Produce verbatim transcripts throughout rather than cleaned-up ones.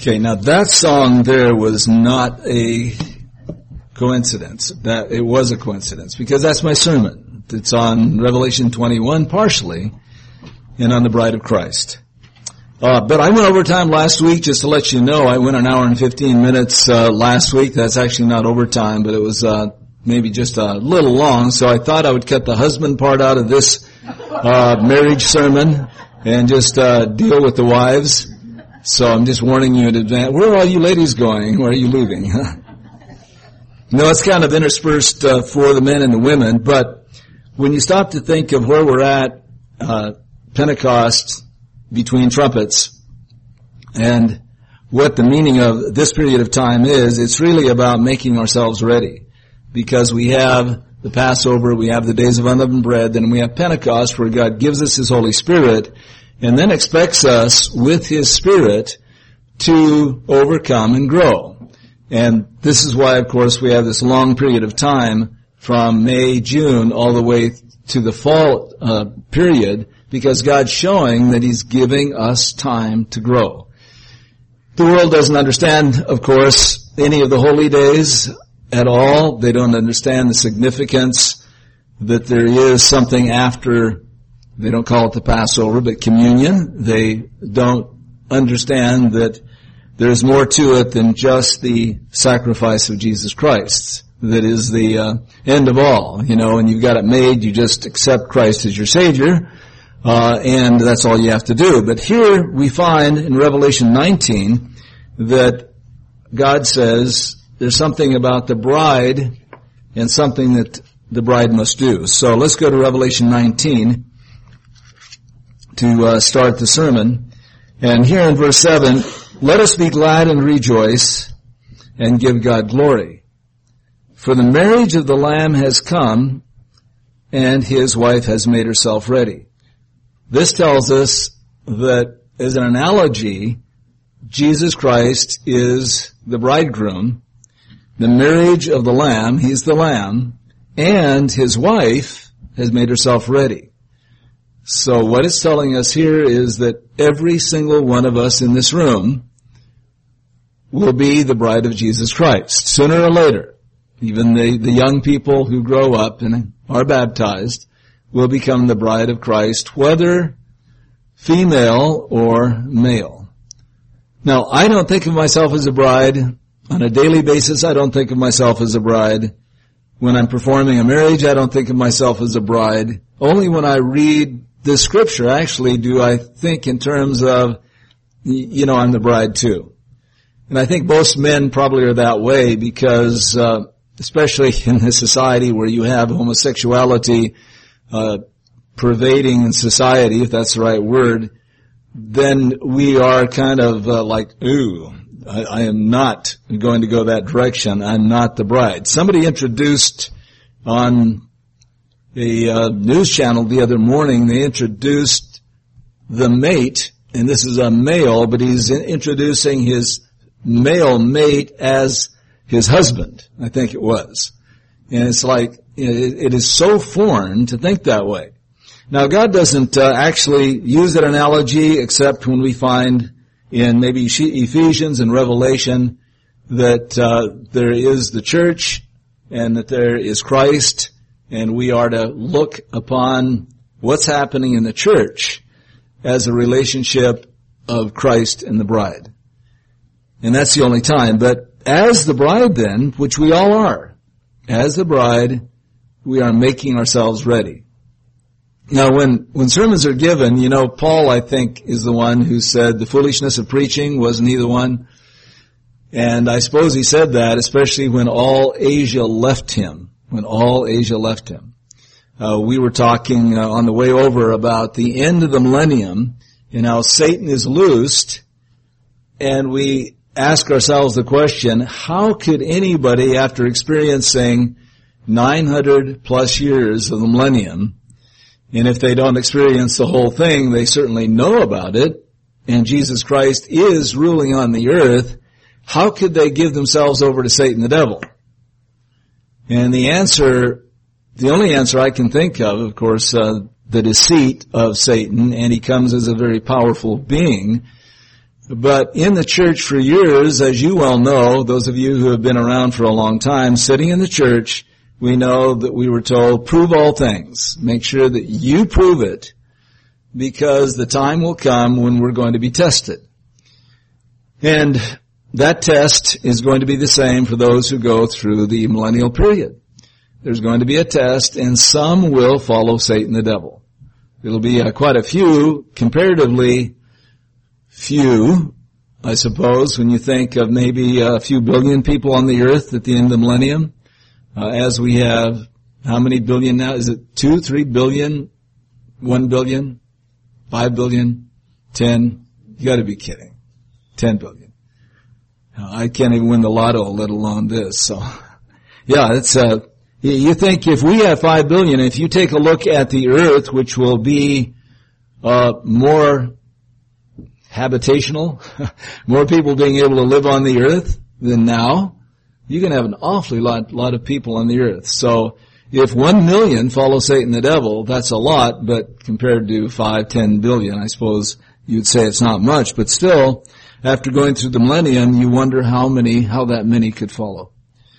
Okay, now that song there was not a coincidence. That it was a coincidence because that's my sermon. It's on Revelation twenty-one partially and on the bride of Christ. Uh, but I went overtime last week, just to let you know. I went an hour and fifteen minutes uh, last week. That's actually not overtime, but it was uh, maybe just a little long. So I thought I would cut the husband part out of this uh, marriage sermon and just uh, deal with the wives. So I'm just warning you in advance. Where are all you ladies going? Where are you leaving? No, it's kind of interspersed uh, for the men and the women. But when you stop to think of where we're at, uh, Pentecost, between trumpets, and what the meaning of this period of time is, it's really about making ourselves ready. Because we have the Passover, we have the days of unleavened bread, then we have Pentecost where God gives us His Holy Spirit and then expects us with His Spirit to overcome and grow. And this is why, of course, we have this long period of time from May, June, all the way to the fall uh, period, because God's showing that He's giving us time to grow. The world doesn't understand, of course, any of the holy days at all. They don't understand the significance that there is something after, they don't call it the Passover, but communion. They don't understand that there's more to it than just the sacrifice of Jesus Christ. That is the uh, end of all, you know, and you've got it made, you just accept Christ as your Savior. Uh, and that's all you have to do. But here we find in Revelation nineteen that God says there's something about the bride and something that the bride must do. So let's go to Revelation nineteen to uh, start the sermon. And here in verse seven, let us be glad and rejoice and give God glory. For the marriage of the Lamb has come, and His wife has made herself ready. This tells us that, as an analogy, Jesus Christ is the bridegroom, the marriage of the Lamb, He's the Lamb, and His wife has made herself ready. So what it's telling us here is that every single one of us in this room will be the bride of Jesus Christ, sooner or later. Even the, the young people who grow up and are baptized will become the bride of Christ, whether female or male. Now, I don't think of myself as a bride on a daily basis. I don't think of myself as a bride. When I'm performing a marriage, I don't think of myself as a bride. Only when I read the scripture, actually, do I think in terms of, you know, I'm the bride too. And I think most men probably are that way because, uh, especially in this society where you have homosexuality Uh, pervading in society, if that's the right word, then we are kind of uh, like, ooh, I, I am not going to go that direction. I'm not the bride. Somebody introduced on a uh, news channel the other morning, they introduced the mate, and this is a male, but he's in introducing his male mate as his husband, I think it was. And it's like, it is so foreign to think that way. Now, God doesn't uh, actually use that analogy except when we find in maybe Ephesians and Revelation that uh, there is the church and that there is Christ, and we are to look upon what's happening in the church as a relationship of Christ and the bride. And that's the only time. But as the bride then, which we all are, as the bride, we are making ourselves ready. Now, when, when sermons are given, you know, Paul, I think, is the one who said the foolishness of preaching, wasn't he the one? And I suppose he said that, especially when all Asia left him, when all Asia left him. Uh, we were talking uh, on the way over about the end of the millennium and how Satan is loosed, and we ask ourselves the question, how could anybody, after experiencing nine hundred plus years of the millennium, and if they don't experience the whole thing, they certainly know about it, and Jesus Christ is ruling on the earth, how could they give themselves over to Satan the devil? And the answer, the only answer I can think of, of course, uh, the deceit of Satan, and he comes as a very powerful being, But in the church for years, as you well know, those of you who have been around for a long time, sitting in the church, we know that we were told, prove all things. Make sure that you prove it, because the time will come when we're going to be tested. And that test is going to be the same for those who go through the millennial period. There's going to be a test, and some will follow Satan the devil. It'll be uh, quite a few, comparatively few, I suppose, when you think of maybe a few billion people on the earth at the end of the millennium, uh, as we have, how many billion now? Is it two, three billion, one billion, five billion, ten? You gotta be kidding. Ten billion. Uh, I can't even win the lotto, let alone this, so. Yeah, it's, uh, you think if we have five billion, if you take a look at the earth, which will be, uh, more habitational, more people being able to live on the earth than now, you can have an awfully lot, lot of people on the earth. So if one million follow Satan the devil, that's a lot, but compared to five, ten billion, I suppose you'd say it's not much, but still, after going through the millennium, you wonder how many, how that many could follow.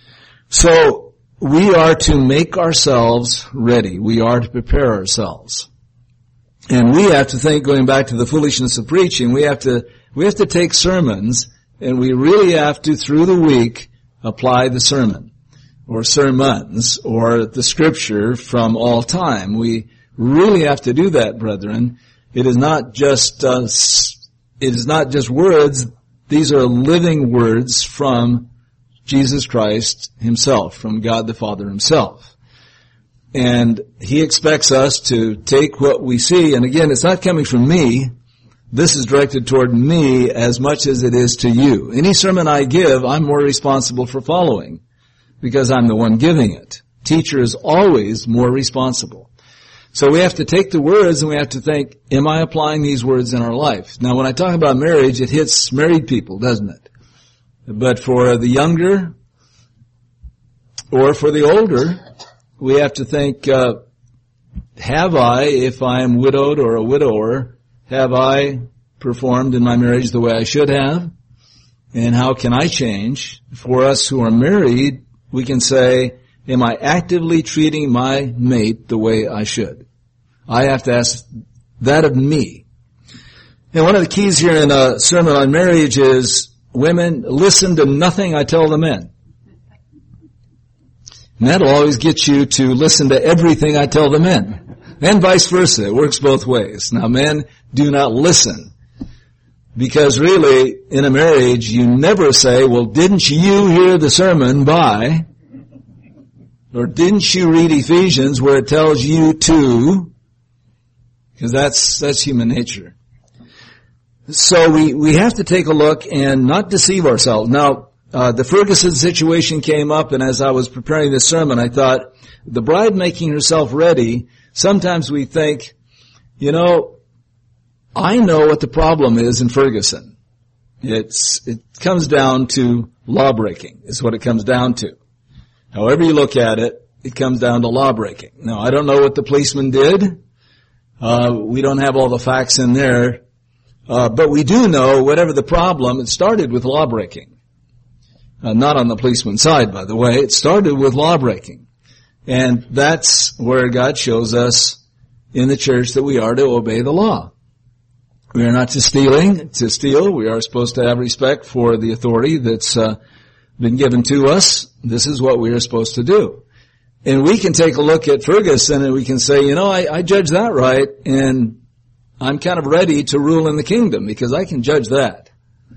So we are to make ourselves ready. We are to prepare ourselves. And we have to think, going back to the foolishness of preaching, we have to, we have to take sermons, and we really have to, through the week, apply the sermon, or sermons, or the scripture from all time. We really have to do that, brethren. It is not just, uh, it is not just words. These are living words from Jesus Christ himself, from God the Father himself. And he expects us to take what we see, and again, it's not coming from me. This is directed toward me as much as it is to you. Any sermon I give, I'm more responsible for following, because I'm the one giving it. Teacher is always more responsible. So we have to take the words and we have to think, am I applying these words in our life? Now when I talk about marriage, it hits married people, doesn't it? But for the younger, or for the older, we have to think, uh, have I, if I am widowed or a widower, have I performed in my marriage the way I should have? And how can I change? For us who are married, we can say, am I actively treating my mate the way I should? I have to ask that of me. And one of the keys here in a sermon on marriage is, women, listen to nothing I tell the men. And that'll always get you to listen to everything I tell the men. And vice versa. It works both ways. Now men, do not listen. Because really, in a marriage, you never say, well, didn't you hear the sermon by, or didn't you read Ephesians where it tells you to? Because that's, that's human nature. So we, we have to take a look and not deceive ourselves. Now, Uh, the Ferguson situation came up, and as I was preparing this sermon, I thought, the bride making herself ready, sometimes we think, you know, I know what the problem is in Ferguson. It's, it comes down to law breaking, is what it comes down to. However you look at it, it comes down to law breaking. Now, I don't know what the policeman did. Uh, we don't have all the facts in there. Uh, but we do know, whatever the problem, it started with law breaking. Uh, not on the policeman's side, by the way. It started with law breaking. And that's where God shows us in the church that we are to obey the law. We are not to stealing, to steal. We are supposed to have respect for the authority that's uh, been given to us. This is what we are supposed to do. And we can take a look at Ferguson and we can say, you know, I, I judge that right, and I'm kind of ready to rule in the kingdom because I can judge that.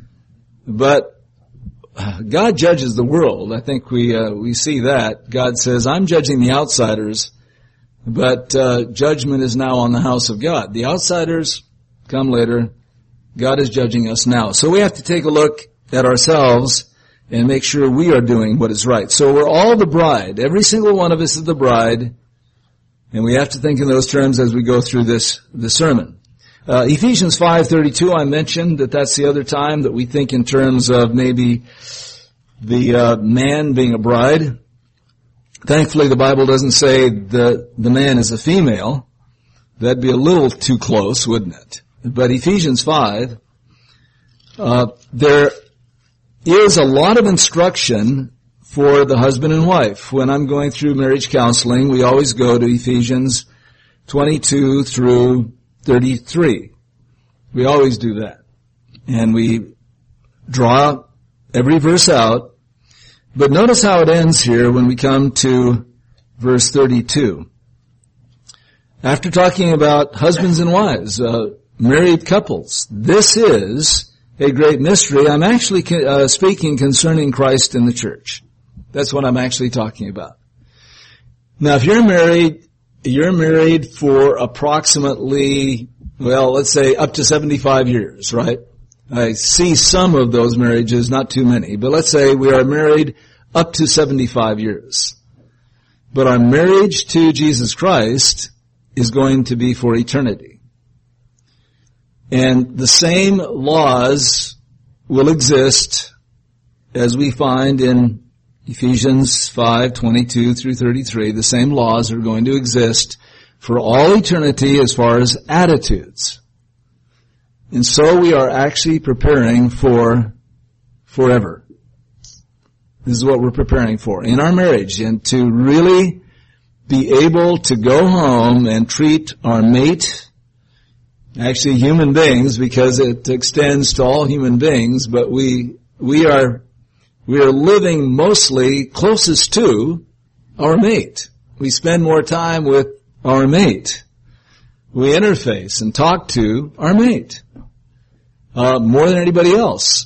But God judges the world. I think we uh, we see that. God says, I'm judging the outsiders, but uh, judgment is now on the house of God. The outsiders come later. God is judging us now. So we have to take a look at ourselves and make sure we are doing what is right. So we're all the bride. Every single one of us is the bride, and we have to think in those terms as we go through this, this sermon. Uh, Ephesians five thirty-two, I mentioned that that's the other time that we think in terms of maybe the uh, man being a bride. Thankfully, the Bible doesn't say the the man is a female. That'd be a little too close, wouldn't it? But Ephesians five, uh, there is a lot of instruction for the husband and wife. When I'm going through marriage counseling, we always go to Ephesians twenty-two through thirty-three. We always do that. And we draw every verse out. But notice how it ends here when we come to verse thirty-two. After talking about husbands and wives, uh, married couples, this is a great mystery. I'm actually uh, speaking concerning Christ and the church. That's what I'm actually talking about. Now, if you're married, you're married for approximately, well, let's say up to seventy-five years, right? I see some of those marriages, not too many, but let's say we are married up to seventy-five years. But our marriage to Jesus Christ is going to be for eternity. And the same laws will exist as we find in Ephesians five twenty-two through thirty-three. The same laws are going to exist for all eternity as far as attitudes. And so we are actually preparing for forever. This is what we're preparing for in our marriage, and to really be able to go home and treat our mate, actually human beings, because it extends to all human beings, but we we are we are living mostly closest to our mate. We spend more time with our mate. We interface and talk to our mate uh, more than anybody else.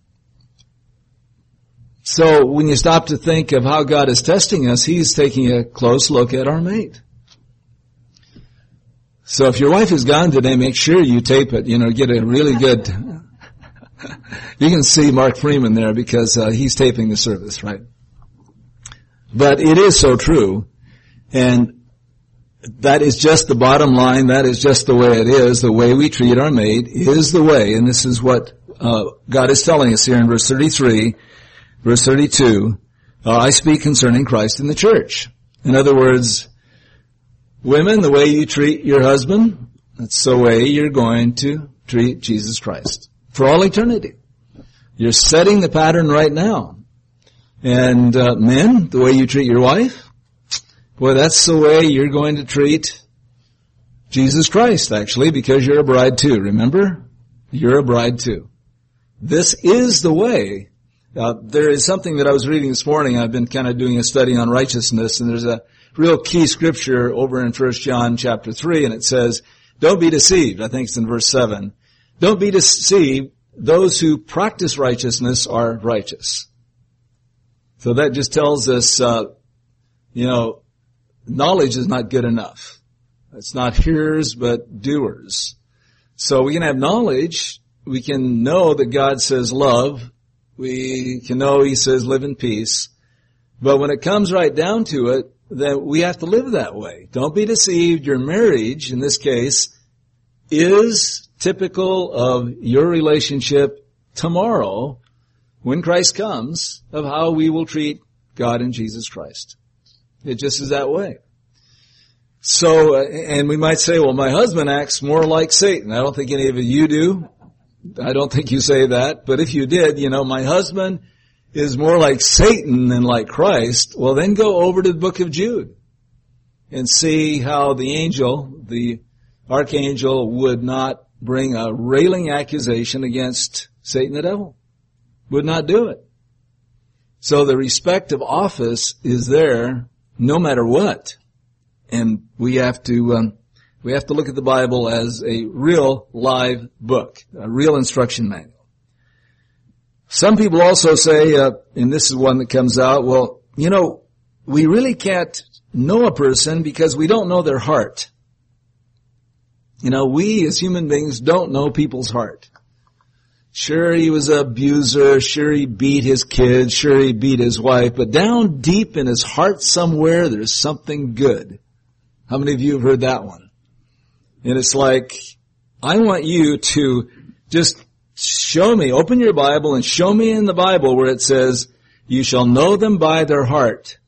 So when you stop to think of how God is testing us, He's taking a close look at our mate. So if your wife is gone today, make sure you tape it, you know, get a really good, you can see Mark Freeman there because uh, he's taping the service, right? But it is so true, and that is just the bottom line, that is just the way it is. The way we treat our mate is the way, and this is what uh, God is telling us here in verse thirty-three. Verse thirty-two, uh, I speak concerning Christ and the church. In other words, women, the way you treat your husband, that's the way you're going to treat Jesus Christ for all eternity. You're setting the pattern right now. And uh, men, the way you treat your wife, boy, that's the way you're going to treat Jesus Christ, actually, because you're a bride too. Remember? You're a bride too. This is the way. Uh, there is something that I was reading this morning. I've been kind of doing a study on righteousness, and there's a real key scripture over in First John chapter three, and it says, don't be deceived. I think it's in verse seven. Don't be deceived. Those who practice righteousness are righteous. So that just tells us, uh, you know, knowledge is not good enough. It's not hearers, but doers. So we can have knowledge. We can know that God says love. We can know He says live in peace. But when it comes right down to it, then we have to live that way. Don't be deceived. Your marriage, in this case, is typical of your relationship tomorrow, when Christ comes, of how we will treat God and Jesus Christ. It just is that way. So, and we might say, well, my husband acts more like Satan. I don't think any of you do. I don't think you say that, but if you did, you know, my husband is more like Satan than like Christ, well then go over to the book of Jude and see how the angel, the archangel, would not bring a railing accusation against Satan the devil. Would not do it. So the respect of office is there no matter what. And we have to, um, We have to look at the Bible as a real live book, a real instruction manual. Some people also say, uh, and this is one that comes out, well, you know, we really can't know a person because we don't know their heart. You know, we as human beings don't know people's heart. Sure, he was an abuser. Sure, he beat his kids. Sure, he beat his wife. But down deep in his heart somewhere, there's something good. How many of you have heard that one? And it's like, I want you to just show me, open your Bible and show me in the Bible where it says, you shall know them by their heart.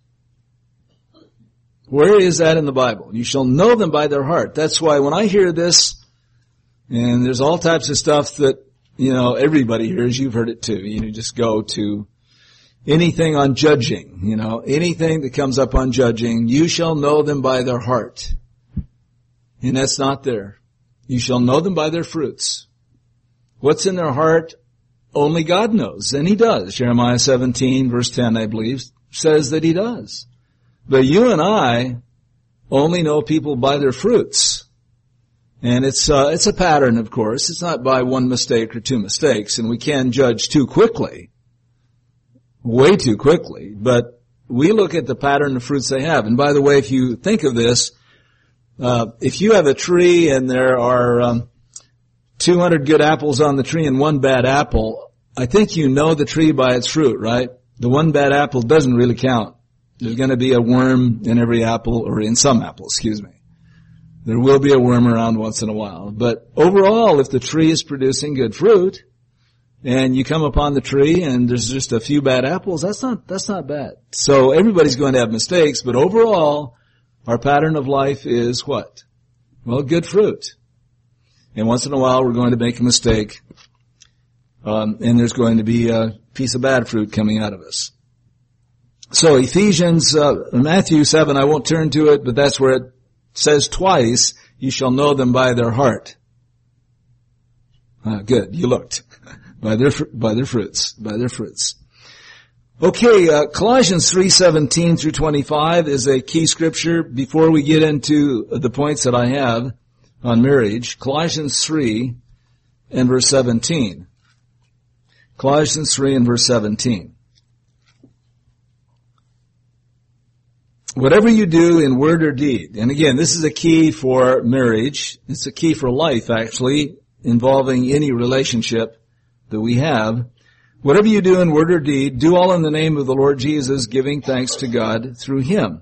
Where is that in the Bible? You shall know them by their heart. That's why when I hear this, and there's all types of stuff that you know, everybody hears, you've heard it too. You know, just go to anything on judging, you know, anything that comes up on judging, you shall know them by their heart. And that's not there. You shall know them by their fruits. What's in their heart? Only God knows. And He does. Jeremiah seventeen verse ten, I believe, says that He does. But you and I only know people by their fruits. And it's, uh, it's a pattern, of course. It's not by one mistake or two mistakes, and we can judge too quickly. Way too quickly. But we look at the pattern of fruits they have. And by the way, if you think of this, uh, if you have a tree and there are, um, two hundred good apples on the tree and one bad apple, I think you know the tree by its fruit, right? The one bad apple doesn't really count. There's going to be a worm in every apple, or in some apples, excuse me. There will be a worm around once in a while. But overall, if the tree is producing good fruit, and you come upon the tree and there's just a few bad apples, that's not, that's not bad. So everybody's going to have mistakes, but overall, our pattern of life is what? Well, good fruit. And once in a while, we're going to make a mistake, um, and there's going to be a piece of bad fruit coming out of us. So Ephesians, uh, Matthew seven, I won't turn to it, but that's where it says twice, you shall know them by their heart. Ah, good, you looked. by their, by their fruits, by their fruits. Okay, uh, Colossians three seventeen through twenty-five is a key scripture before we get into the points that I have on marriage. Colossians three and verse seventeen. Colossians three and verse seventeen. Whatever you do in word or deed, and again, this is a key for marriage. It's a key for life, actually, involving any relationship that we have. Whatever you do in word or deed, do all in the name of the Lord Jesus, giving thanks to God through Him.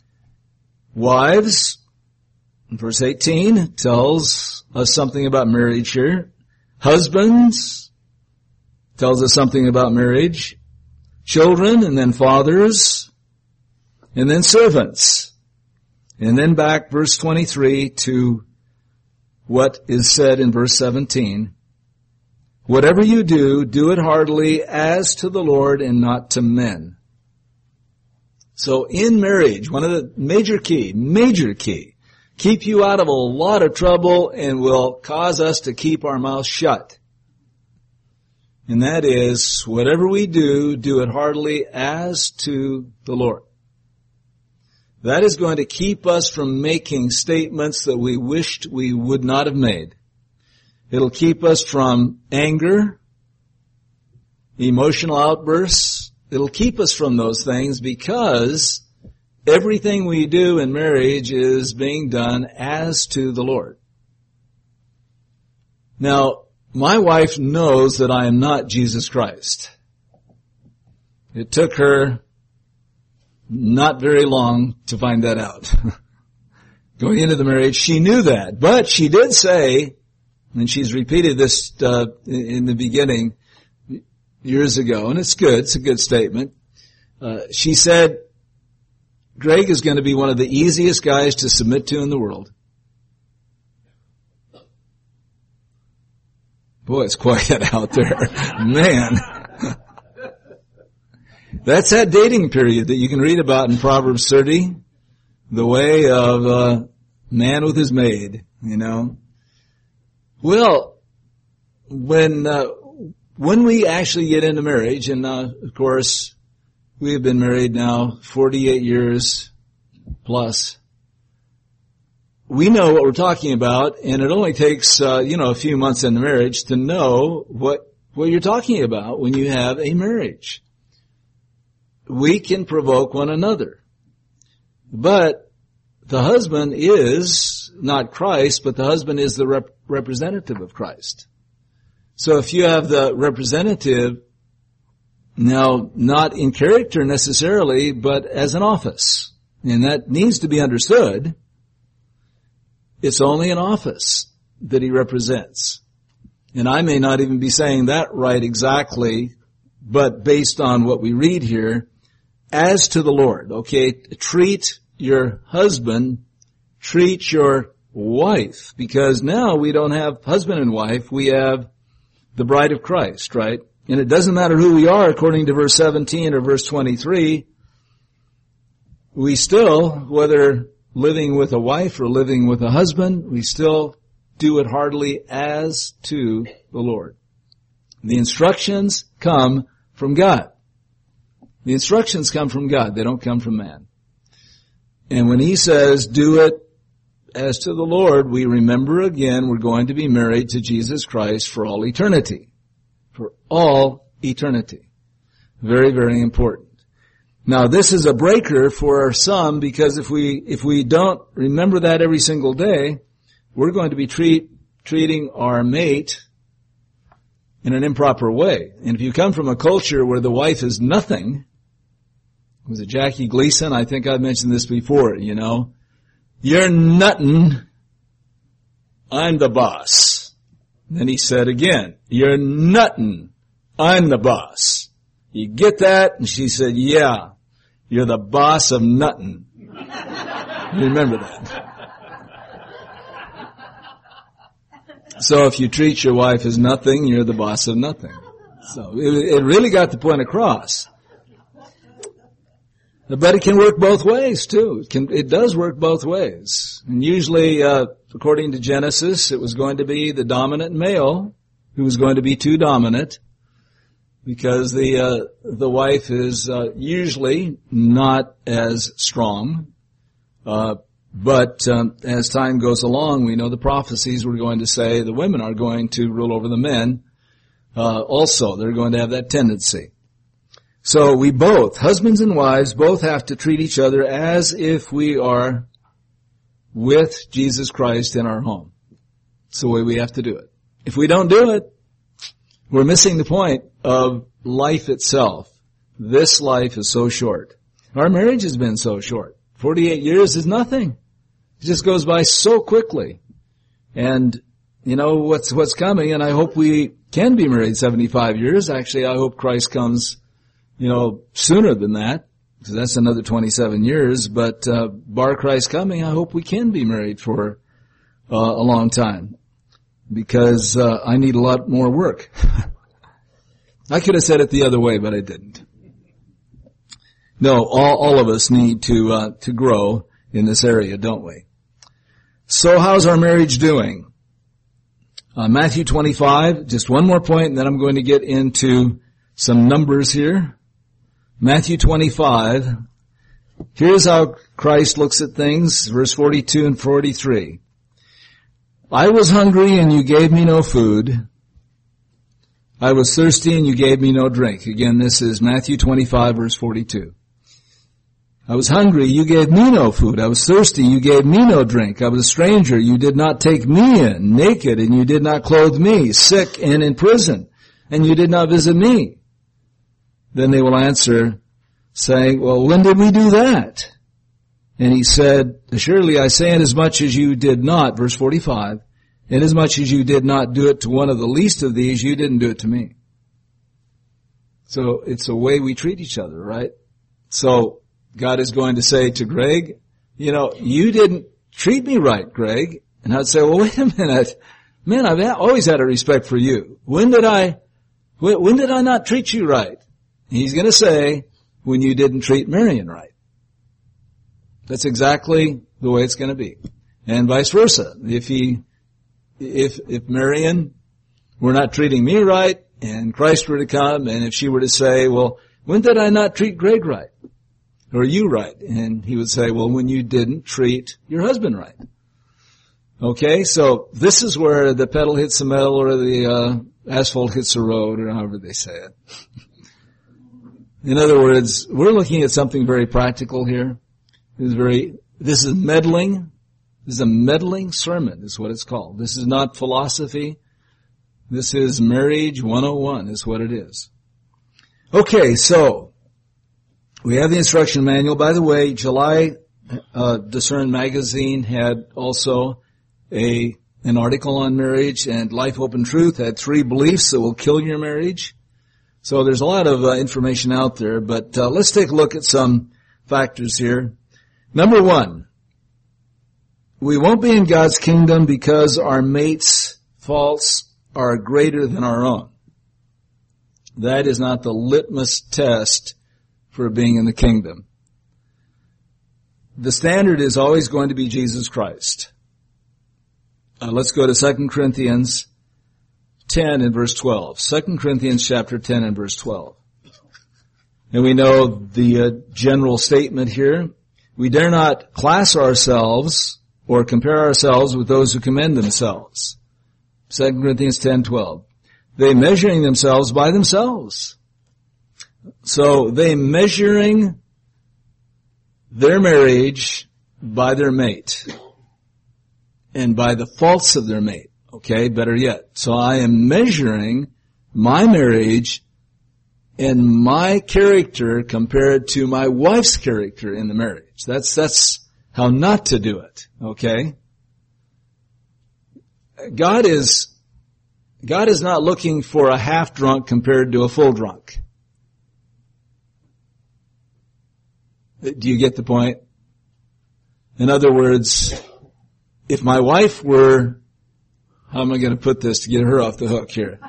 Wives, verse eighteen tells us something about marriage here. Husbands tells us something about marriage. Children, and then fathers, and then servants. And then back, verse twenty-three, to what is said in verse seventeen. Whatever you do, do it heartily as to the Lord and not to men. So in marriage, one of the major key, major key, keep you out of a lot of trouble and will cause us to keep our mouths shut. And that is, whatever we do, do it heartily as to the Lord. That is going to keep us from making statements that we wished we would not have made. It'll keep us from anger, emotional outbursts. It'll keep us from those things because everything we do in marriage is being done as to the Lord. Now, my wife knows that I am not Jesus Christ. It took her not very long to find that out. Going into the marriage, she knew that. But she did say, and she's repeated this uh, in the beginning years ago, and it's good. It's a good statement. Uh, she said, Greg is going to be one of the easiest guys to submit to in the world. Boy, it's quiet out there. Man. That's that dating period that you can read about in Proverbs thirty. The way of a man with his maid, you know. Well, when uh, when we actually get into marriage, and uh, of course, we have been married now forty-eight years plus, we know what we're talking about, and it only takes, uh, you know, a few months into marriage to know what, what you're talking about when you have a marriage. We can provoke one another. But the husband is not Christ, but the husband is the rep- representative of Christ. So if you have the representative, now not in character necessarily, but as an office, and that needs to be understood, it's only an office that he represents. And I may not even be saying that right exactly, but based on what we read here, as to the Lord, okay, treat your husband, treat your wife, because now we don't have husband and wife, we have the bride of Christ, right? And it doesn't matter who we are, according to verse seventeen or verse twenty-three, we still, whether living with a wife or living with a husband, we still do it heartily as to the Lord. The instructions come from God. The instructions come from God. They don't come from man. And when he says, do it as to the Lord, we remember again we're going to be married to Jesus Christ for all eternity. For all eternity. Very, very important. Now this is a breaker for some, because if we, if we don't remember that every single day, we're going to be treat, treating our mate in an improper way. And if you come from a culture where the wife is nothing, was it Jackie Gleason? I think I've mentioned this before, you know. You're nuttin', I'm the boss. Then he said again, you're nuttin', I'm the boss. You get that? And she said, yeah, you're the boss of nuttin'. Remember that. So if you treat your wife as nothing, you're the boss of nothing. So it, it really got the point across. But it can work both ways too. It can, it does work both ways. And usually, uh, according to Genesis, it was going to be the dominant male who was going to be too dominant, because the, uh, the wife is, uh, usually not as strong. Uh, but, um, as time goes along, we know the prophecies were going to say the women are going to rule over the men. Uh, also, they're going to have that tendency. So we both, husbands and wives, both have to treat each other as if we are with Jesus Christ in our home. It's the way we have to do it. If we don't do it, we're missing the point of life itself. This life is so short. Our marriage has been so short. forty-eight years is nothing. It just goes by so quickly. And you know what's what's coming, and I hope we can be married seventy-five years. Actually, I hope Christ comes You know, sooner than that, because that's another twenty-seven years, but, uh, bar Christ coming, I hope we can be married for, uh, a long time. Because, uh, I need a lot more work. I could have said it the other way, but I didn't. No, all, all of us need to, uh, to grow in this area, don't we? So how's our marriage doing? Uh, Matthew twenty-five, just one more point, and then I'm going to get into some numbers here. Matthew twenty-five, here's how Christ looks at things, verse forty-two and forty-three. I was hungry and you gave me no food. I was thirsty and you gave me no drink. Again, this is Matthew twenty-five, verse forty-two. I was hungry, you gave me no food. I was thirsty, you gave me no drink. I was a stranger, you did not take me in. Naked, and you did not clothe me. Sick and in prison, and you did not visit me. Then they will answer, saying, well, when did we do that? And he said, surely I say, inasmuch as you did not, verse forty-five, inasmuch as you did not do it to one of the least of these, you didn't do it to me. So it's the way we treat each other, right? So God is going to say to Greg, you know, you didn't treat me right, Greg. And I'd say, well, wait a minute. Man, I've always had a respect for you. When did I, when did I not treat you right? He's going to say, when you didn't treat Marion right. That's exactly the way it's going to be. And vice versa. If he, if, if Marion were not treating me right, and Christ were to come, and if she were to say, well, when did I not treat Greg right? Or you right? And he would say, well, when you didn't treat your husband right. Okay, so this is where the pedal hits the metal, or the, uh, asphalt hits the road, or however they say it. In other words, we're looking at something very practical here. This is very, this is meddling. This is a meddling sermon, is what it's called. This is not philosophy. This is marriage one oh one, is what it is. Okay, so we have the instruction manual. By the way, July uh, Discern magazine had also a an article on marriage, and Life, Hope, and Truth had three beliefs that will kill your marriage. So there's a lot of uh, information out there, but uh, let's take a look at some factors here. Number one, we won't be in God's kingdom because our mate's faults are greater than our own. That is not the litmus test for being in the kingdom. The standard is always going to be Jesus Christ. Uh, let's go to Second Corinthians ten and verse twelve. Second Corinthians chapter ten and verse twelve. And we know the uh, general statement here. We dare not class ourselves or compare ourselves with those who commend themselves. Second Corinthians ten twelve. They measuring themselves by themselves. So they measuring their marriage by their mate and by the faults of their mate. Okay, better yet. So I am measuring my marriage and my character compared to my wife's character in the marriage. That's, that's how not to do it. Okay? God is, God is not looking for a half drunk compared to a full drunk. Do you get the point? In other words, if my wife were, how am I going to put this to get her off the hook here?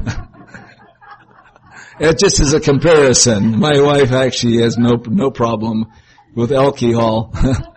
It just is a comparison. My wife actually has no no problem with alcohol.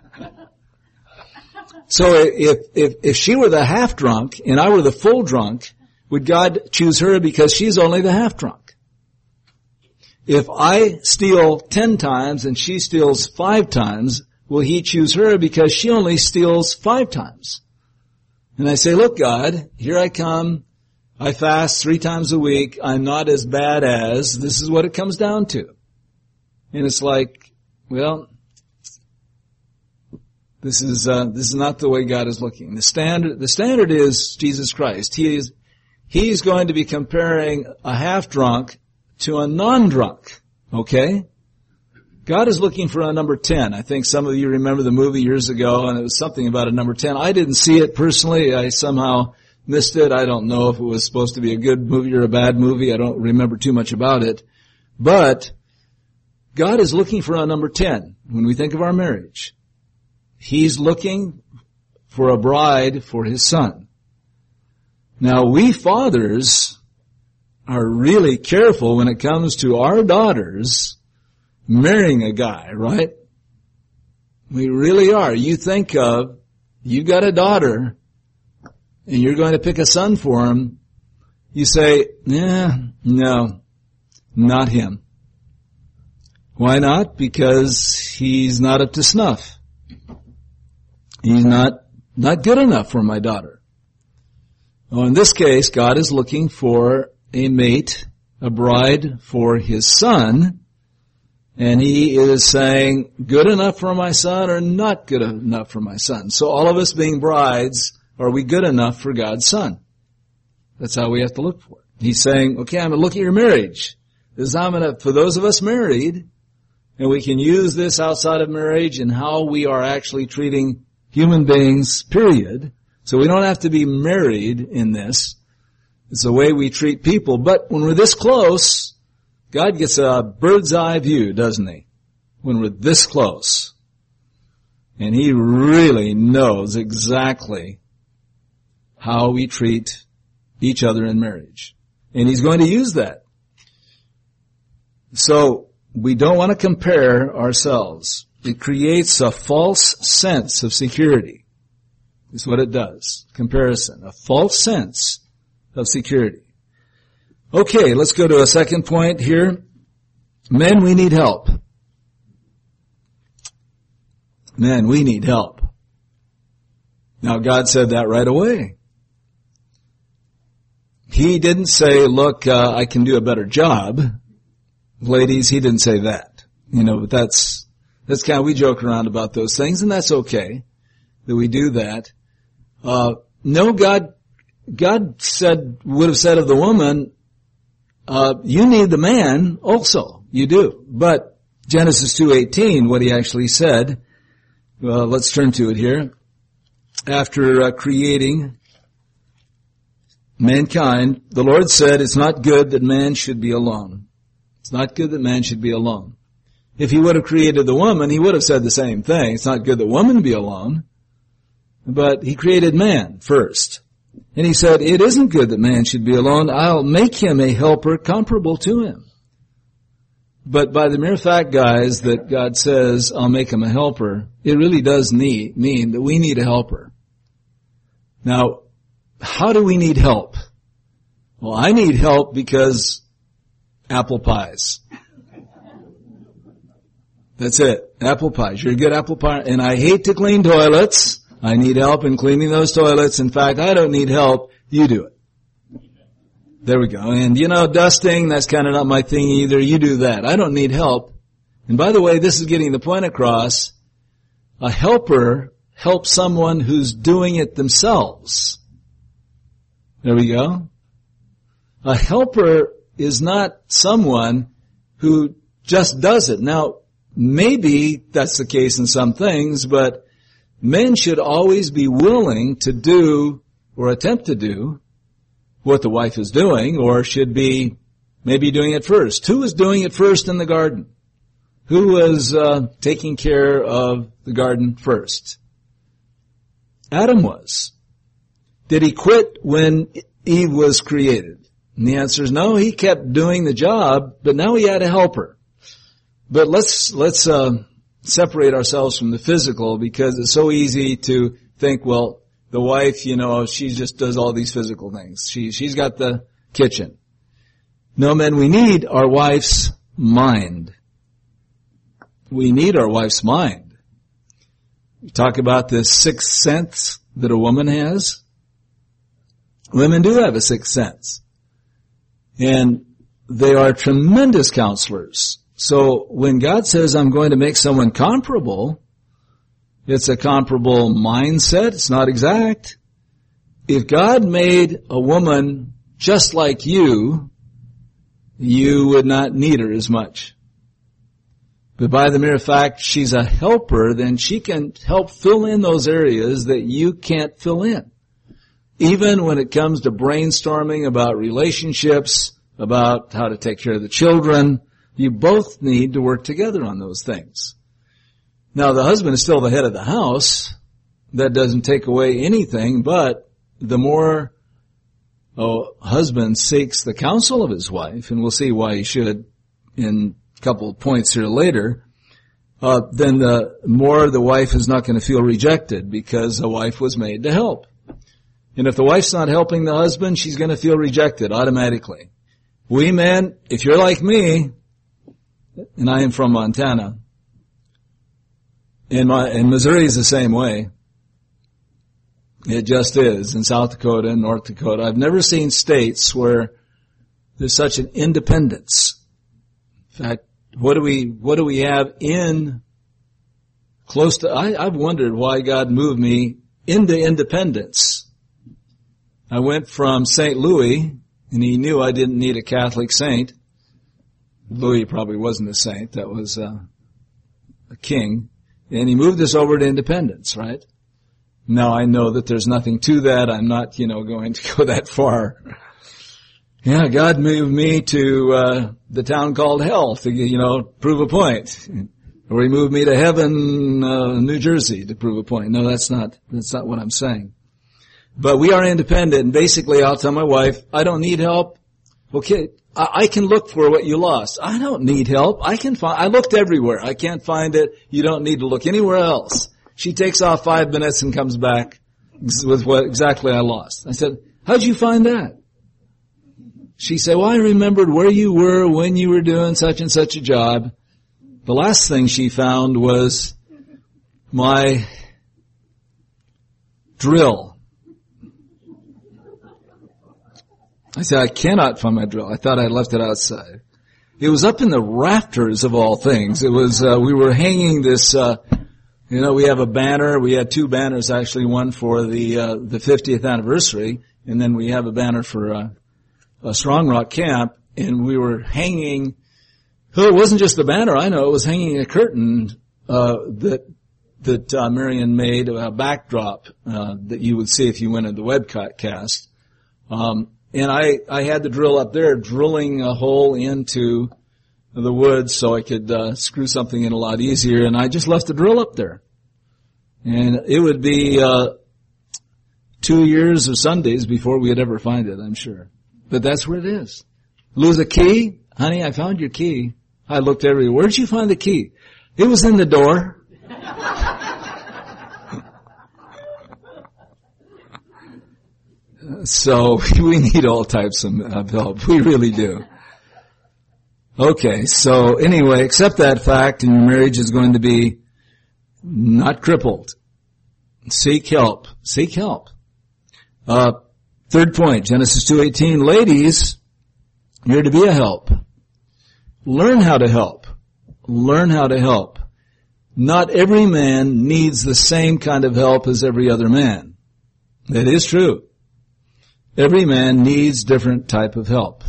So if if if she were the half drunk and I were the full drunk, would God choose her because she's only the half drunk? If I steal ten times and she steals five times, will He choose her because she only steals five times? And I say, look, God, here I come. I fast three times a week. I'm not as bad as. This is what it comes down to. And it's like, well, this is uh, this is not the way God is looking. The standard the standard is Jesus Christ. He is He's going to be comparing a half drunk to a non-drunk. Okay? God is looking for a number ten. I think some of you remember the movie years ago, and it was something about a number ten. I didn't see it personally. I somehow missed it. I don't know if it was supposed to be a good movie or a bad movie. I don't remember too much about it. But God is looking for a number ten when we think of our marriage. He's looking for a bride for His Son. Now, we fathers are really careful when it comes to our daughters marrying a guy, right? We really are. You think of, you got a daughter, and you're going to pick a son for him, you say, yeah, no, not him. Why not? Because he's not up to snuff. He's not, not good enough for my daughter. Well, in this case, God is looking for a mate, a bride for His Son, and He is saying, good enough for my son or not good enough for my son? So all of us being brides, are we good enough for God's Son? That's how we have to look for it. He's saying, okay, I'm going to look at your marriage. This is how I'm going to, for those of us married, and we can use this outside of marriage and how we are actually treating human beings, period. So we don't have to be married in this. It's the way we treat people. But when we're this close, God gets a bird's eye view, doesn't He? When we're this close. And He really knows exactly how we treat each other in marriage. And He's going to use that. So, we don't want to compare ourselves. It creates a false sense of security. That's what it does. Comparison. A false sense of security. Okay, let's go to a second point here. Men, we need help. Men, we need help. Now, God said that right away. He didn't say, look, uh, I can do a better job. Ladies, He didn't say that. You know, but that's, that's kind of, we joke around about those things, and that's okay that we do that. Uh, no, God, God said, would have said of the woman, uh, you need the man also. You do. But Genesis two eighteen, what He actually said, well, let's turn to it here. After uh, creating mankind, the Lord said, it's not good that man should be alone. It's not good that man should be alone. If He would have created the woman, He would have said the same thing. It's not good that woman be alone. But He created man first. And he said, it isn't good that man should be alone. I'll make him a helper comparable to him. But by the mere fact, guys, that God says, I'll make him a helper, it really does need, mean that we need a helper. Now, how do we need help? Well, I need help because apple pies. That's it. Apple pies. You're a good apple pie. And I hate to clean toilets. I need help in cleaning those toilets. In fact, I don't need help. You do it. There we go. And you know, dusting, that's kind of not my thing either. You do that. I don't need help. And by the way, this is getting the point across. A helper helps someone who's doing it themselves. There we go. A helper is not someone who just does it. Now, maybe that's the case in some things, but men should always be willing to do or attempt to do what the wife is doing, or should be maybe doing it first. Who was doing it first in the garden? Who was uh, taking care of the garden first? Adam was. Did he quit when Eve was created? And the answer is no. He kept doing the job, but now he had a helper. But let's let's uh, separate ourselves from the physical, because it's so easy to think, well, the wife, you know, she just does all these physical things. She she's got the kitchen. No, men, we need our wife's mind. We need our wife's mind. We talk about the sixth sense that a woman has. Women do have a sixth sense. And they are tremendous counselors. So when God says, I'm going to make someone comparable, it's a comparable mindset. It's not exact. If God made a woman just like you, you would not need her as much. But by the mere fact she's a helper, then she can help fill in those areas that you can't fill in. Even when it comes to brainstorming about relationships, about how to take care of the children, you both need to work together on those things. Now, the husband is still the head of the house. That doesn't take away anything, but the more a husband seeks the counsel of his wife, and we'll see why he should in a couple of points here later, uh, then the more the wife is not going to feel rejected, because the wife was made to help. And if the wife's not helping the husband, she's going to feel rejected automatically. We men, if you're like me, and I am from Montana, and, my, and Missouri is the same way. It just is. In South Dakota and North Dakota, I've never seen states where there's such an independence. In fact, what do we what do we have in close to? I, I've wondered why God moved me into independence. I went from Saint Louis, and He knew I didn't need a Catholic saint. Louis probably wasn't a saint; that was uh, a king. And He moved us over to independence, right? Now I know that there's nothing to that. I'm not, you know, going to go that far. Yeah, God moved me to uh the town called hell to, you know, prove a point. Or He moved me to heaven, uh, New Jersey to prove a point. No, that's not, that's not what I'm saying. But we are independent, and basically I'll tell my wife, I don't need help. Okay, I, I can look for what you lost. I don't need help. I can find, I looked everywhere. I can't find it. You don't need to look anywhere else. She takes off five minutes and comes back with what exactly I lost. I said, how'd you find that? She said, well, I remembered where you were when you were doing such and such a job. The last thing she found was my drill. I said, I cannot find my drill. I thought I left it outside. It was up in the rafters of all things. It was, uh, we were hanging this, uh, you know, we have a banner. We had two banners, actually, one for the, uh, the fiftieth anniversary, and then we have a banner for, uh, a Strong Rock camp, and we were hanging, oh, it wasn't just the banner, I know, it was hanging a curtain, uh, that, that, uh, Marion made, a backdrop, uh, that you would see if you went in the webcast. Um, and I, I had the drill up there, drilling a hole into the wood so I could, uh, screw something in a lot easier, and I just left the drill up there. And it would be, uh, two years of Sundays before we'd ever find it, I'm sure. But that's where it is. Lose a key? Honey, I found your key. I looked everywhere. Where'd you find the key? It was in the door. So we need all types of, of help. We really do. Okay, so anyway, accept that fact and your marriage is going to be not crippled. Seek help. Seek help. Uh, third point, Genesis two eighteen. Ladies, you're to be a help. Learn how to help. Learn how to help. Not every man needs the same kind of help as every other man. That is true. Every man needs different type of help.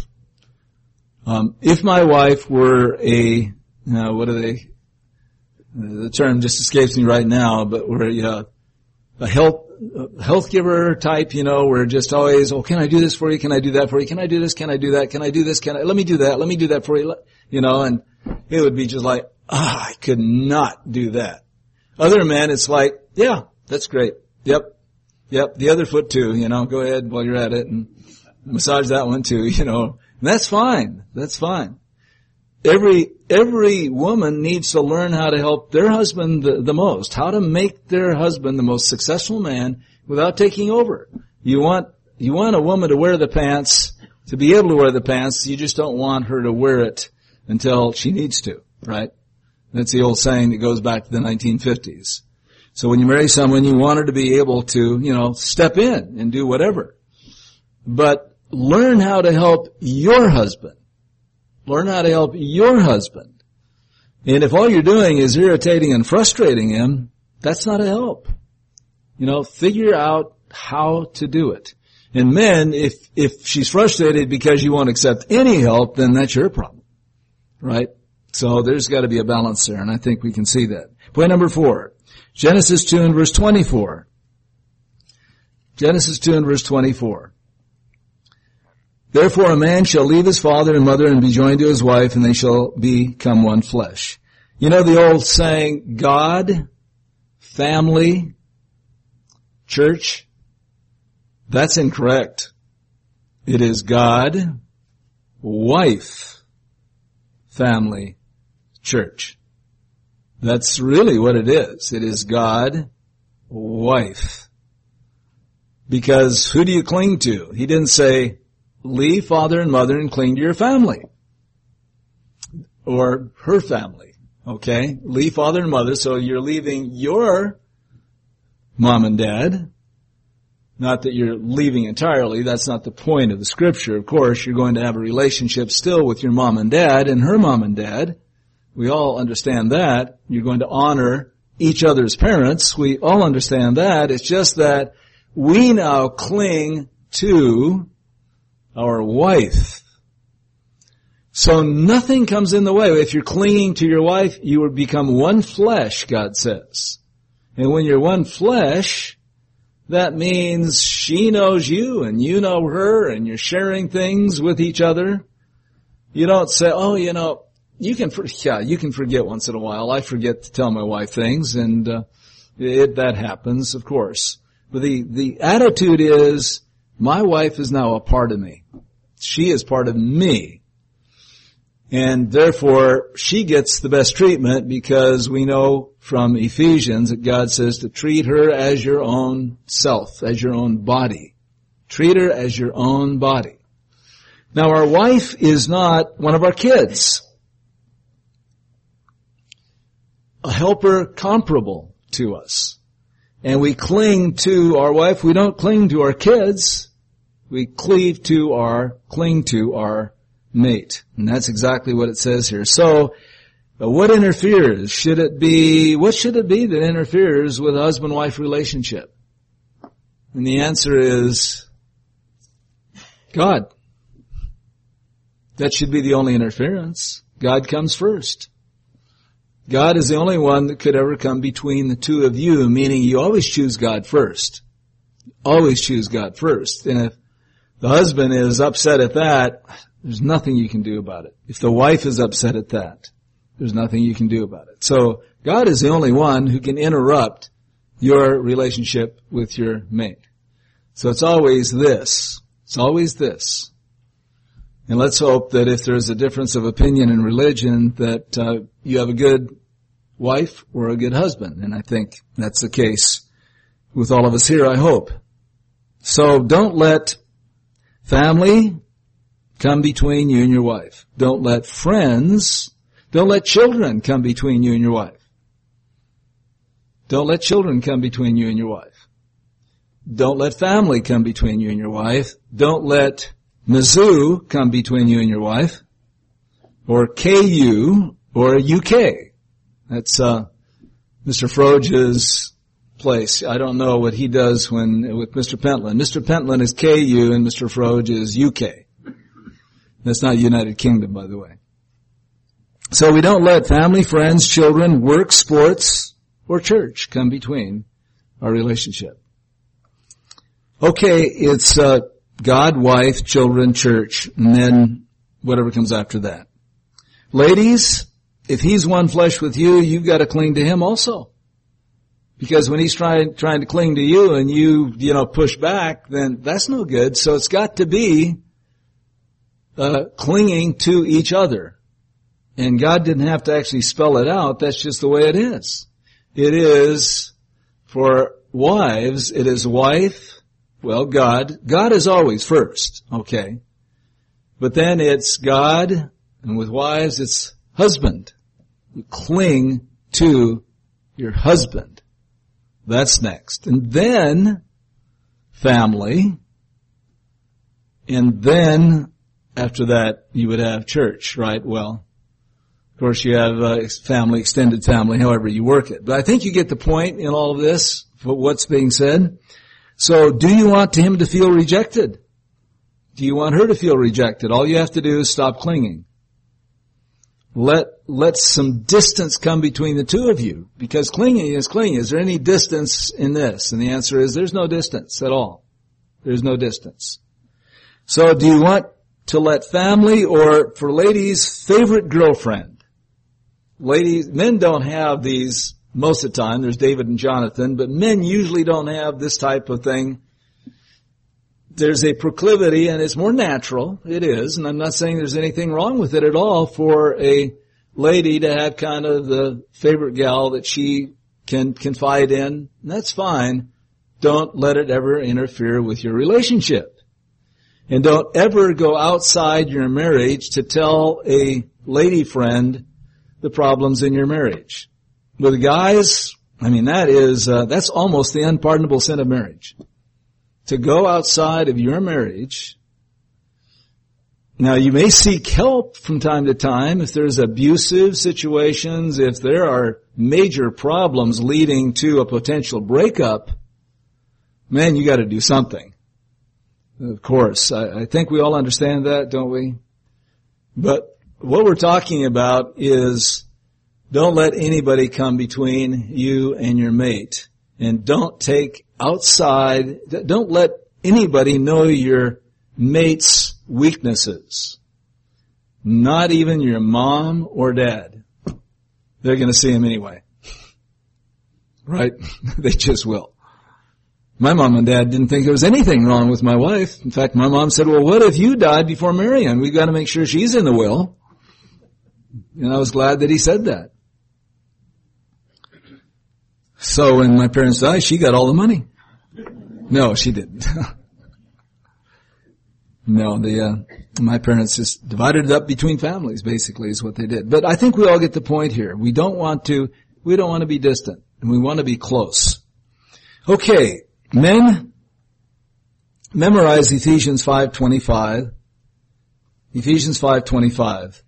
Um, if my wife were a, uh, what are they, the term just escapes me right now, but we're a, uh, a health, a health giver type, you know, we're just always, oh, can I do this for you? Can I do that for you? Can I do this? Can I do that? Can I do this? Can I, let me do that. Let me do that for you. You know, and it would be just like, ah, oh, I could not do that. Other men, it's like, yeah, that's great. Yep. Yep, the other foot too, you know, go ahead while you're at it and massage that one too, you know. And that's fine. That's fine. Every, every woman needs to learn how to help their husband the, the most, how to make their husband the most successful man without taking over. You want, you want a woman to wear the pants, to be able to wear the pants, you just don't want her to wear it until she needs to, right? That's the old saying that goes back to the nineteen fifties. So when you marry someone, you want her to be able to, you know, step in and do whatever. But learn how to help your husband. Learn how to help your husband. And if all you're doing is irritating and frustrating him, that's not a help. You know, figure out how to do it. And men, if, if she's frustrated because you won't accept any help, then that's your problem. Right? So there's got to be a balance there, and I think we can see that. Point number four. Genesis two and verse twenty-four. Genesis two and verse twenty-four. Therefore a man shall leave his father and mother and be joined to his wife, and they shall become one flesh. You know the old saying, God, family, church? That's incorrect. It is God, wife, family, church. That's really what it is. It is God, wife. Because who do you cling to? He didn't say, leave father and mother and cling to your family. Or her family. Okay? Leave father and mother, so you're leaving your mom and dad. Not that you're leaving entirely. That's not the point of the scripture. Of course, you're going to have a relationship still with your mom and dad and her mom and dad. We all understand that. You're going to honor each other's parents. We all understand that. It's just that we now cling to our wife. So nothing comes in the way. If you're clinging to your wife, you will become one flesh, God says. And when you're one flesh, that means she knows you and you know her and you're sharing things with each other. You don't say, oh, you know, You can, yeah, you can forget once in a while. I forget to tell my wife things, and uh, it, that happens, of course. But the the attitude is, my wife is now a part of me. She is part of me, and therefore she gets the best treatment because we know from Ephesians that God says to treat her as your own self, as your own body. Treat her as your own body. Now, our wife is not one of our kids. A helper comparable to us. And we cling to our wife. We don't cling to our kids. We cleave to our, cling to our mate. And that's exactly what it says here. So, uh, what interferes? Should it be, what should it be that interferes with a husband-wife relationship? And the answer is God. That should be the only interference. God comes first. God is the only one that could ever come between the two of you, meaning you always choose God first. Always choose God first. And if the husband is upset at that, there's nothing you can do about it. If the wife is upset at that, there's nothing you can do about it. So God is the only one who can interrupt your relationship with your mate. So it's always this. It's always this. And let's hope that if there's a difference of opinion in religion, that uh, you have a good wife or a good husband. And I think that's the case with all of us here, I hope. So don't let family come between you and your wife. Don't let friends, don't let children come between you and your wife. Don't let children come between you and your wife. Don't let family come between you and your wife. Don't let Mizzou come between you and your wife. Or K U or U K. That's uh Mister Froge's place. I don't know what he does when with Mister Pentland. Mister Pentland is K U and Mister Froge is U K. That's not United Kingdom, by the way. So we don't let family, friends, children, work, sports, or church come between our relationship. Okay, it's uh, God, wife, children, church, and then whatever comes after that. Ladies, if he's one flesh with you, you've got to cling to him also. Because when he's trying trying to cling to you and you, you know, push back, then that's no good. So it's got to be uh, clinging to each other. And God didn't have to actually spell it out. That's just the way it is. It is for wives, it is wife, well, God. God is always first, okay. But then it's God, and with wives it's husband. You cling to your husband. That's next. And then family. And then after that you would have church, right? Well, of course you have uh, family, extended family, however you work it. But I think you get the point in all of this, for what's being said. So do you want him to feel rejected? Do you want her to feel rejected? All you have to do is stop clinging. Let, let some distance come between the two of you, because clinging is clinging. Is there any distance in this? And the answer is there's no distance at all. There's no distance. So do you want to let family, or for ladies, favorite girlfriend? Ladies, men don't have these most of the time. There's David and Jonathan, but men usually don't have this type of thing. There's a proclivity, and it's more natural. It is, and I'm not saying there's anything wrong with it at all for a lady to have kind of the favorite gal that she can confide in. And that's fine. Don't let it ever interfere with your relationship. And don't ever go outside your marriage to tell a lady friend the problems in your marriage. With the guys, I mean, that is, uh, that's almost the unpardonable sin of marriage. To go outside of your marriage. Now, you may seek help from time to time if there's abusive situations, if there are major problems leading to a potential breakup. Man, you got to do something. Of course, I, I think we all understand that, don't we? But what we're talking about is don't let anybody come between you and your mate. And don't take outside, don't let anybody know your mate's weaknesses. Not even your mom or dad. They're going to see him anyway. Right? They just will. My mom and dad didn't think there was anything wrong with my wife. In fact, my mom said, well, what if you died before Marianne? We've got to make sure she's in the will. And I was glad that he said that. So when my parents died, she got all the money. No, she didn't. No, the, uh, my parents just divided it up between families, basically, is what they did. But I think we all get the point here. We don't want to, we don't want to be distant, and we want to be close. Okay, men, memorize Ephesians five twenty-five. Ephesians five twenty-five.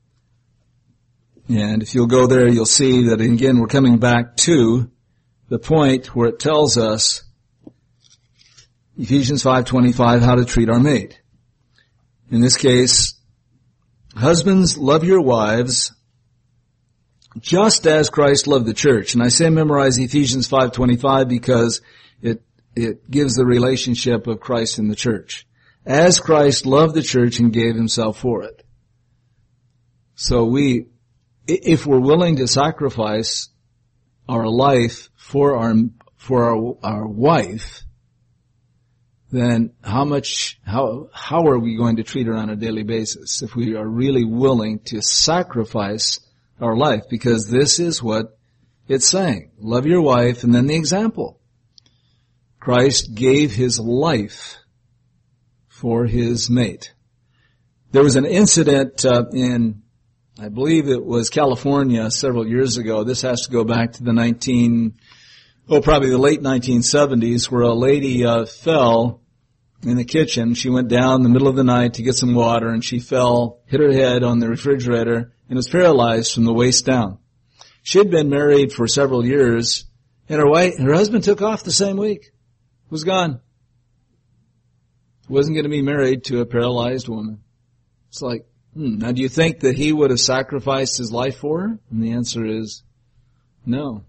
And if you'll go there, you'll see that, again, we're coming back to the point where it tells us, Ephesians five twenty-five, how to treat our mate. In this case, husbands, love your wives just as Christ loved the church. And I say memorize Ephesians five twenty-five because it it gives the relationship of Christ and the church. As Christ loved the church and gave himself for it. So we, if we're willing to sacrifice our life for our for our, our wife, then how much, how, how are we going to treat her on a daily basis if we are really willing to sacrifice our life? Because this is what it's saying. Love your wife, and then the example. Christ gave his life for his mate. There was an incident uh, in, I believe it was California several years ago. This has to go back to the nineteen, oh, probably the late nineteen seventies, where a lady uh, fell in the kitchen. She went down in the middle of the night to get some water, and she fell, hit her head on the refrigerator, and was paralyzed from the waist down. She had been married for several years, and her wife, her husband took off the same week. Was gone. Wasn't going to be married to a paralyzed woman. It's like, hmm, now do you think that he would have sacrificed his life for her? And the answer is no.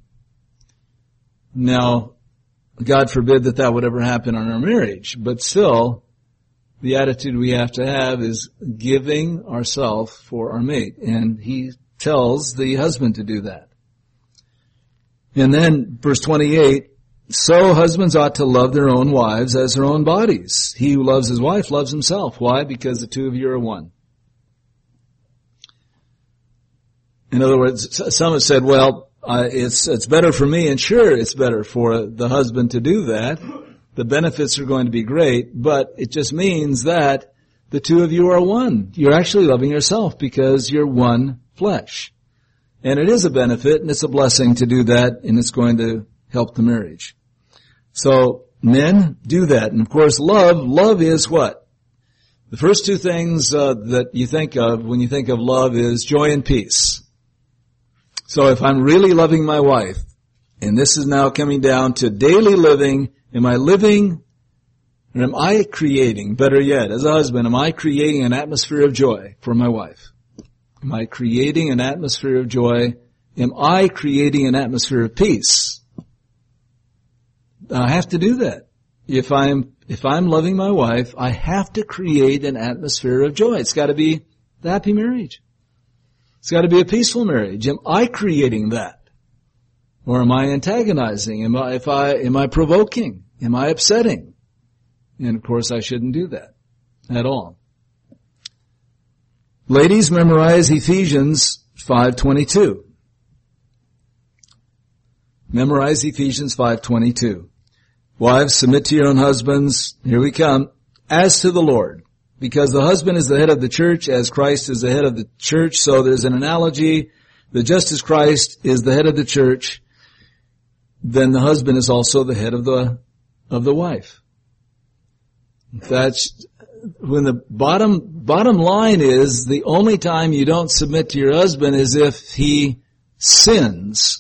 Now, God forbid that that would ever happen in our marriage, but still, the attitude we have to have is giving ourselves for our mate, and he tells the husband to do that. And then, verse twenty-eight, so husbands ought to love their own wives as their own bodies. He who loves his wife loves himself. Why? Because the two of you are one. In other words, some have said, well, uh, it's it's better for me, and sure, it's better for the husband to do that. The benefits are going to be great, but it just means that the two of you are one. You're actually loving yourself because you're one flesh. And it is a benefit, and it's a blessing to do that, and it's going to help the marriage. So, men, do that. And of course, love, love is what? The first two things uh, that you think of when you think of love is joy and peace. So if I'm really loving my wife, and this is now coming down to daily living, am I living, or am I creating, better yet, as a husband, am I creating an atmosphere of joy for my wife? Am I creating an atmosphere of joy? Am I creating an atmosphere of peace? I have to do that. If I'm, if I'm loving my wife, I have to create an atmosphere of joy. It's got to be the happy marriage. It's got to be a peaceful marriage. Am I creating that? Or am I antagonizing? Am I, if I, am I provoking? Am I upsetting? And of course I shouldn't do that at all. Ladies, memorize Ephesians five twenty-two. Memorize Ephesians five twenty-two. Wives, submit to your own husbands, here we come, as to the Lord. Because the husband is the head of the church, as Christ is the head of the church. So there's an analogy that just as Christ is the head of the church, then the husband is also the head of the, of the wife. That's, when the bottom, bottom line is, the only time you don't submit to your husband is if he sins,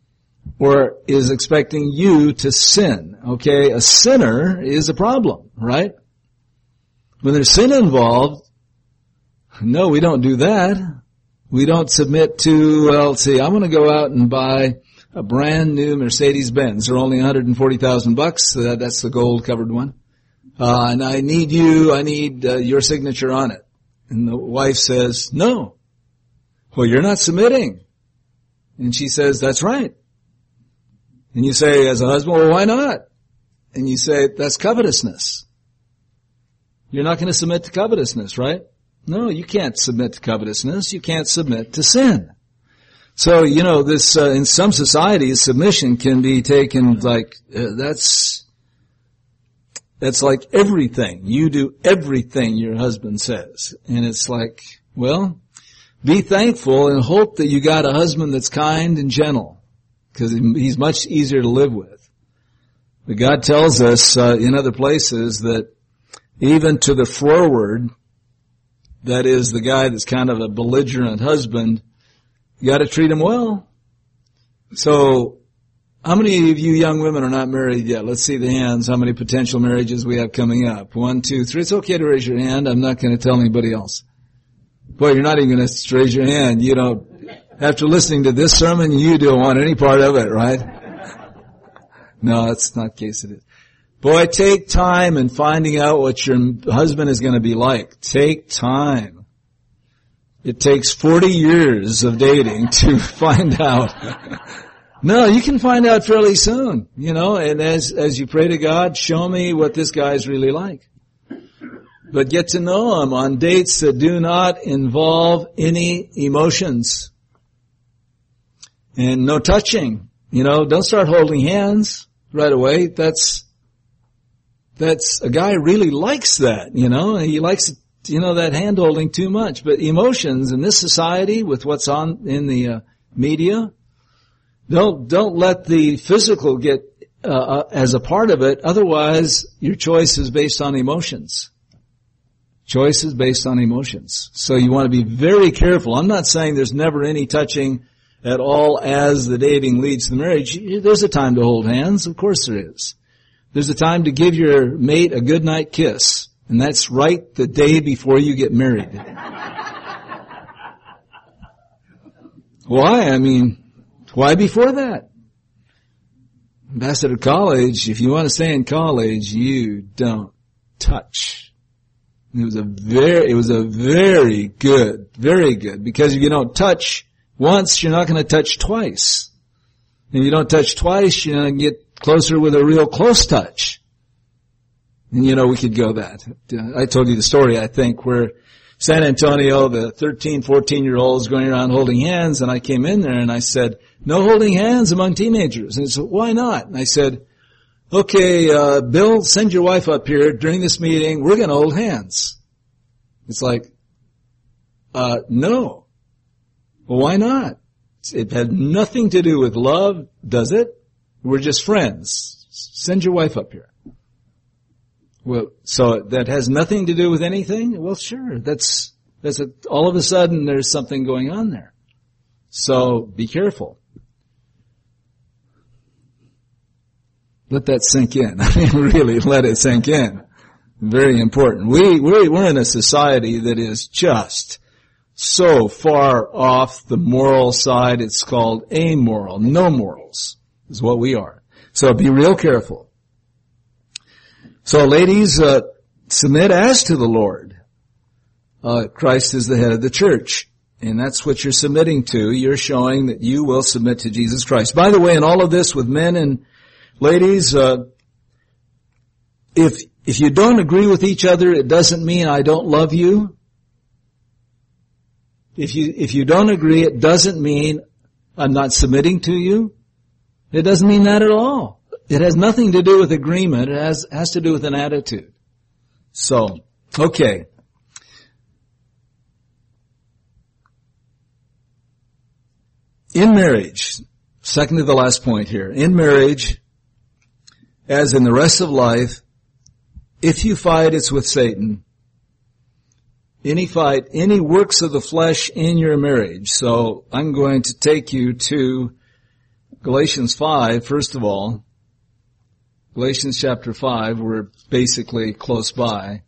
or is expecting you to sin. Okay, a sinner is a problem, right? When there's sin involved, no, we don't do that. We don't submit to, well, let's see, I'm going to go out and buy a brand new Mercedes-Benz. They're only one hundred forty thousand bucks. So that, that's the gold covered one. Uh, and I need you, I need uh, your signature on it. And the wife says, no. Well, you're not submitting. And she says, that's right. And you say as a husband, well, why not? And you say, that's covetousness. You're not going to submit to covetousness, right? No, you can't submit to covetousness. You can't submit to sin. So, you know, this, uh, in some societies, submission can be taken like, uh, that's, that's like everything. You do everything your husband says. And it's like, well, be thankful and hope that you got a husband that's kind and gentle, because he's much easier to live with. But God tells us uh, in other places that even to the froward, that is the guy that's kind of a belligerent husband, you got to treat him well. So, how many of you young women are not married yet? Let's see the hands. How many potential marriages we have coming up? One, two, three. It's okay to raise your hand. I'm not going to tell anybody else. Boy, you're not even going to raise your hand. You don't. After listening to this sermon, you don't want any part of it, right? No, that's not the case it is. Boy, take time in finding out what your husband is going to be like. Take time. It takes forty years of dating to find out No, you can find out fairly soon, you know, and as, as you pray to God, show me what this guy's really like. But get to know him on dates that do not involve any emotions. And no touching. You know, don't start holding hands right away. That's, that's, a guy really likes that, you know, he likes, you know, that hand holding too much. But emotions in this society with what's on in the uh, media, don't, don't let the physical get, uh, as a part of it. Otherwise, your choice is based on emotions. Choice is based on emotions. So you want to be very careful. I'm not saying there's never any touching at all as the dating leads to the marriage. There's a time to hold hands. Of course there is. There's a time to give your mate a goodnight kiss. And that's right the day before you get married. Why? I mean, why before that? Ambassador College, if you want to stay in college, you don't touch. It was a very, it was a very good, very good, because if you don't touch once, you're not going to touch twice. And if you don't touch twice, you're going to get closer with a real close touch. And you know, we could go that. I told you the story, I think, where San Antonio, the thirteen, fourteen year olds going around holding hands, and I came in there and I said, no holding hands among teenagers. And he said, why not? And I said, okay, uh, Bill, send your wife up here during this meeting. We're going to hold hands. It's like, uh, no. Well, why not? It had nothing to do with love, does it? We're just friends. Send your wife up here. Well, so that has nothing to do with anything? Well, sure. That's, that's a, all of a sudden there's something going on there. So be careful. Let that sink in. I mean, really let it sink in. Very important. We, we, we're in a society that is just so far off the moral side, it's called amoral. No morals is what we are. So be real careful. So ladies, uh, submit as to the Lord. Uh, Christ is the head of the church. And that's what you're submitting to. You're showing that you will submit to Jesus Christ. By the way, in all of this with men and ladies, uh, if, if you don't agree with each other, it doesn't mean I don't love you. If you, if you don't agree, it doesn't mean I'm not submitting to you. It doesn't mean that at all. It has nothing to do with agreement. It has, has to do with an attitude. So, okay. In marriage, second to the last point here, in marriage, as in the rest of life, if you fight, it's with Satan. Any fight, any works of the flesh in your marriage. So I'm going to take you to Galatians five, first of all. Galatians chapter five, we're basically close by.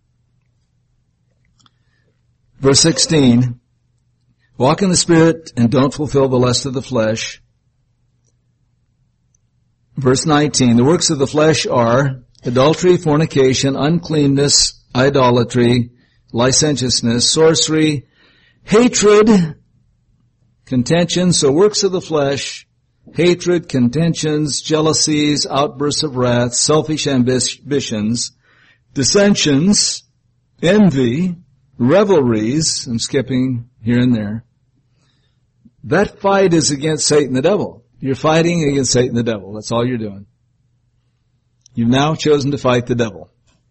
Verse sixteen, walk in the Spirit and don't fulfill the lust of the flesh. Verse nineteen, the works of the flesh are adultery, fornication, uncleanness, idolatry, licentiousness, sorcery, hatred, contention. So works of the flesh, hatred, contentions, jealousies, outbursts of wrath, selfish ambitions, dissensions, envy, revelries. I'm skipping here and there. That fight is against Satan the devil. You're fighting against Satan the devil. That's all you're doing. You've now chosen to fight the devil.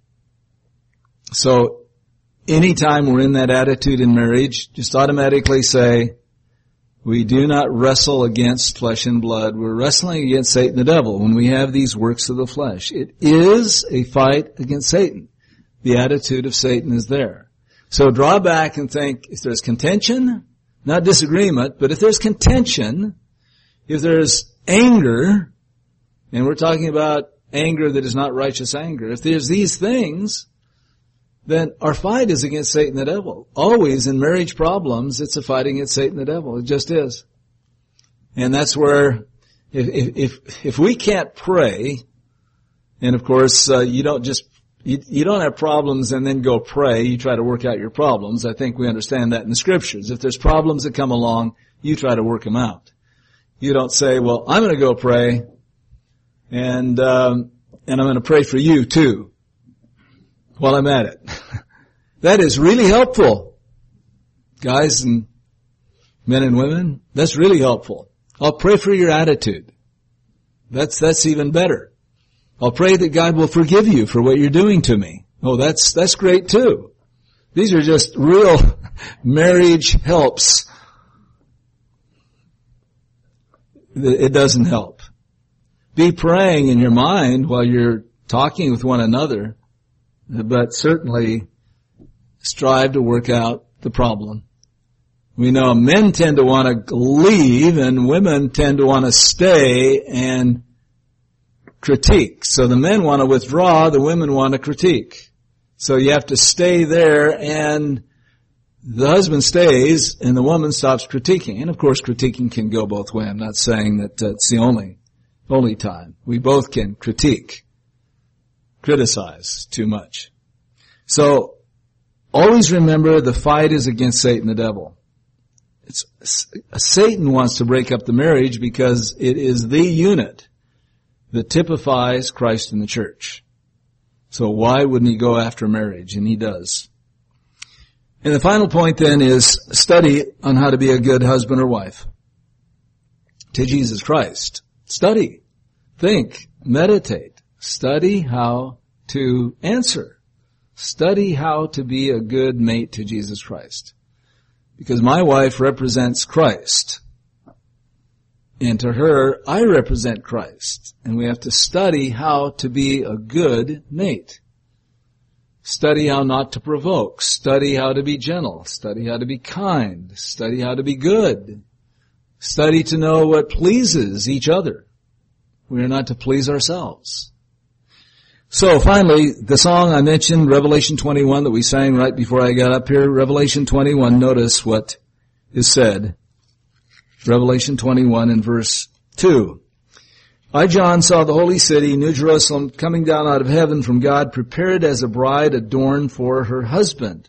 So, anytime we're in that attitude in marriage, just automatically say, we do not wrestle against flesh and blood. We're wrestling against Satan the devil when we have these works of the flesh. It is a fight against Satan. The attitude of Satan is there. So draw back and think, if there's contention, not disagreement, but if there's contention, if there's anger, and we're talking about anger that is not righteous anger, if there's these things, then our fight is against Satan the devil. Always in marriage problems, it's a fight against Satan the devil. It just is. And that's where, if, if, if we can't pray, and of course, uh, you don't just, you, you don't have problems and then go pray, you try to work out your problems. I think we understand that in the scriptures. If there's problems that come along, you try to work them out. You don't say, well, I'm going to go pray, and um, and I'm going to pray for you too while I'm at it. That is really helpful. Guys and men and women, that's really helpful. I'll pray for your attitude. That's that's even better. I'll pray that God will forgive you for what you're doing to me. Oh, that's that's great too. These are just real marriage helps. It doesn't help. Be praying in your mind while you're talking with one another, but certainly strive to work out the problem. We know men tend to want to leave and women tend to want to stay and critique. So the men want to withdraw, the women want to critique. So you have to stay there, and the husband stays and the woman stops critiquing. And of course critiquing can go both ways. I'm not saying that uh, it's the only, only time. We both can critique, criticize too much. So always remember the fight is against Satan the devil. It's, Satan wants to break up the marriage because it is the unit that typifies Christ in the church. So why wouldn't he go after marriage? And he does. And the final point then is study on how to be a good husband or wife to Jesus Christ. Study, think, meditate. Study how to answer. Study how to be a good mate to Jesus Christ. Because my wife represents Christ. And to her, I represent Christ. And we have to study how to be a good mate. Study how not to provoke. Study how to be gentle. Study how to be kind. Study how to be good. Study to know what pleases each other. We are not to please ourselves. So finally, the song I mentioned, Revelation twenty-one, that we sang right before I got up here, Revelation twenty-one, notice what is said. Revelation twenty-one in verse two. I, John, saw the holy city, New Jerusalem, coming down out of heaven from God, prepared as a bride adorned for her husband.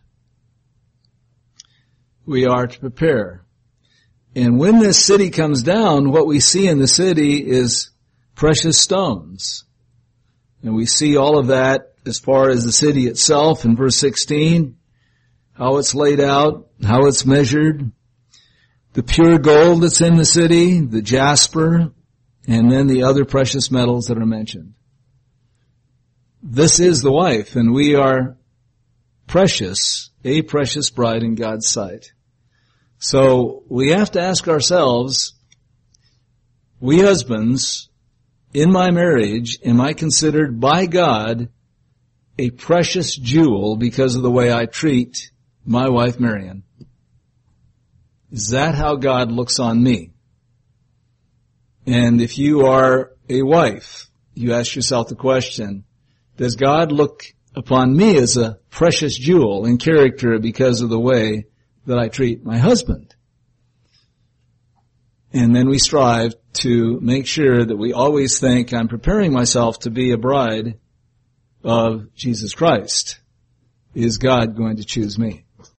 We are to prepare. And when this city comes down, what we see in the city is precious stones. And we see all of that as far as the city itself in verse sixteen, how it's laid out, how it's measured, the pure gold that's in the city, the jasper, and then the other precious metals that are mentioned. This is the wife, and we are precious, a precious bride in God's sight. So we have to ask ourselves, we husbands, in my marriage, am I considered by God a precious jewel because of the way I treat my wife Marian? Is that how God looks on me? And if you are a wife, you ask yourself the question, does God look upon me as a precious jewel in character because of the way that I treat my husband? And then we strive to make sure that we always think, I'm preparing myself to be a bride of Jesus Christ. Is God going to choose me?